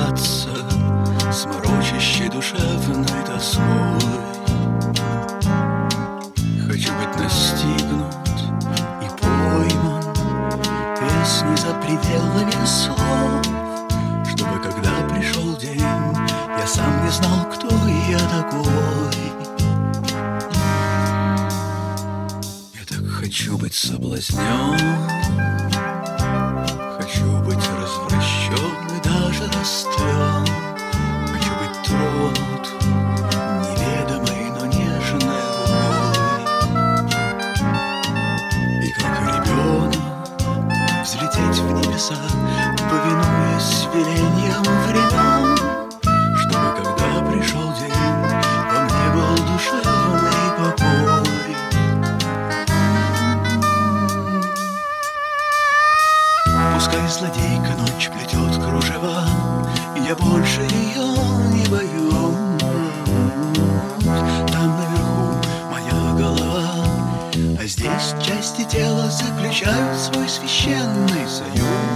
расстаться с морочащей душевной тоской. Хочу быть настигнут и пойман песней за пределами слов, чтобы, когда пришел день, я сам не знал, кто я такой. Я так хочу быть соблазнен, хочу быть развращен и даже растлен. Хочу быть тронут неведомой, но нежной рукой. И как ребенок взлететь в небеса, повинуясь велениям времен, чтобы, когда пришел день, во мне был душевный покой. Пускай злодейка ночь плетет кружева, я больше ее не боюсь. Там наверху моя голова, а здесь части тела заключают свой священный союз.